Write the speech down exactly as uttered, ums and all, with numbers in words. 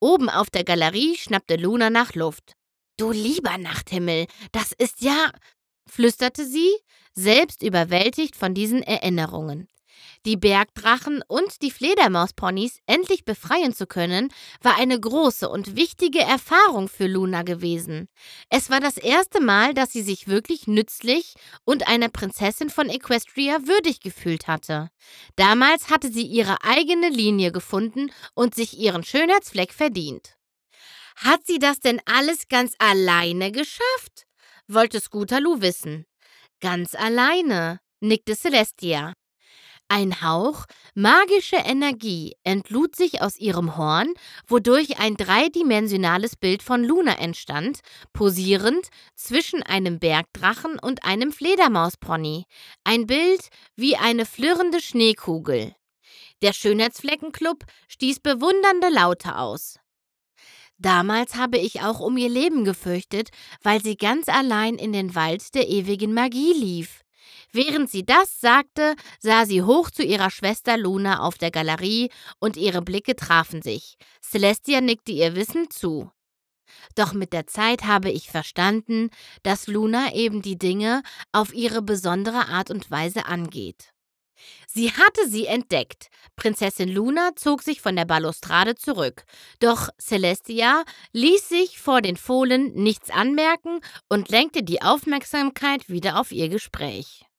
Oben auf der Galerie schnappte Luna nach Luft. »Du lieber Nachthimmel, das ist ja«, flüsterte sie, selbst überwältigt von diesen Erinnerungen. Die Bergdrachen und die Fledermausponys endlich befreien zu können, war eine große und wichtige Erfahrung für Luna gewesen. Es war das erste Mal, dass sie sich wirklich nützlich und einer Prinzessin von Equestria würdig gefühlt hatte. Damals hatte sie ihre eigene Linie gefunden und sich ihren Schönheitsfleck verdient. »Hat sie das denn alles ganz alleine geschafft?« wollte Scootaloo wissen. »Ganz alleine«, nickte Celestia. Ein Hauch magische Energie entlud sich aus ihrem Horn, wodurch ein dreidimensionales Bild von Luna entstand, posierend zwischen einem Bergdrachen und einem Fledermauspony. Ein Bild wie eine flirrende Schneekugel. Der Schönheitsfleckenclub stieß bewundernde Laute aus. »Damals habe ich auch um ihr Leben gefürchtet, weil sie ganz allein in den Wald der ewigen Magie lief.« Während sie das sagte, sah sie hoch zu ihrer Schwester Luna auf der Galerie und ihre Blicke trafen sich. Celestia nickte ihr wissend zu. »Doch mit der Zeit habe ich verstanden, dass Luna eben die Dinge auf ihre besondere Art und Weise angeht.« Sie hatte sie entdeckt. Prinzessin Luna zog sich von der Balustrade zurück. Doch Celestia ließ sich vor den Fohlen nichts anmerken und lenkte die Aufmerksamkeit wieder auf ihr Gespräch.